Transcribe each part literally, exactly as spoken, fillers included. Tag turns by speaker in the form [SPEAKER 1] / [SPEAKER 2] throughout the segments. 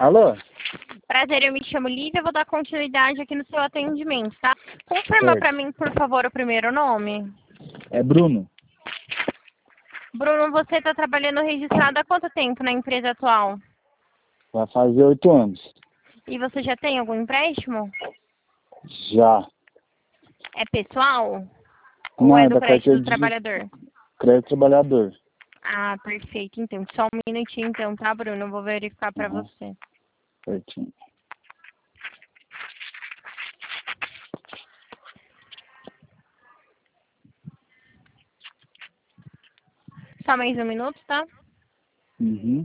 [SPEAKER 1] Alô?
[SPEAKER 2] Prazer, eu me chamo Lívia, vou dar continuidade aqui no seu atendimento, tá? Confirma
[SPEAKER 1] Certo.
[SPEAKER 2] para mim, por favor, o primeiro nome.
[SPEAKER 1] É Bruno.
[SPEAKER 2] Bruno, você está trabalhando registrado há quanto tempo na empresa atual?
[SPEAKER 1] Vai fazer oito anos.
[SPEAKER 2] E você já tem algum empréstimo?
[SPEAKER 1] Já.
[SPEAKER 2] É pessoal?
[SPEAKER 1] Não,
[SPEAKER 2] Ou é
[SPEAKER 1] é
[SPEAKER 2] do
[SPEAKER 1] da
[SPEAKER 2] crédito
[SPEAKER 1] carteira
[SPEAKER 2] do
[SPEAKER 1] de
[SPEAKER 2] trabalhador?
[SPEAKER 1] crédito trabalhador.
[SPEAKER 2] Ah, perfeito. Então, só um minutinho então, tá, Bruno? Eu vou verificar para
[SPEAKER 1] Aham,
[SPEAKER 2] você.
[SPEAKER 1] certinho.
[SPEAKER 2] Só mais um minuto, tá?
[SPEAKER 1] Uhum.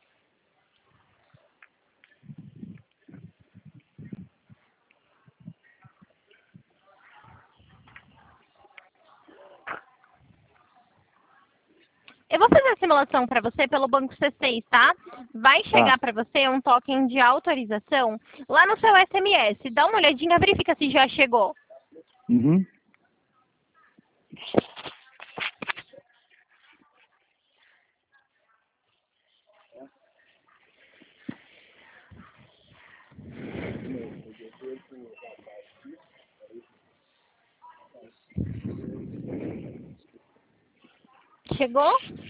[SPEAKER 2] Eu vou fazer a simulação para você pelo banco C seis, tá? Vai
[SPEAKER 1] Tá.
[SPEAKER 2] chegar para você um token de autorização lá no seu S M S. Dá uma olhadinha, verifica se já chegou.
[SPEAKER 1] Uhum.
[SPEAKER 2] Chegou?